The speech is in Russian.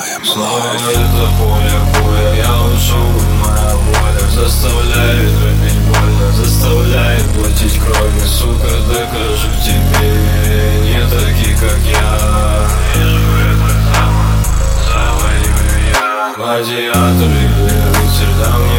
Снова это поле, я ушел, моя воля заставляет вернуть больно, заставляет платить кровью. Сука, докажу тебе, не такие, как я. Вижу этот замок, завоюю я. Гладиатор или рыцарь, да мне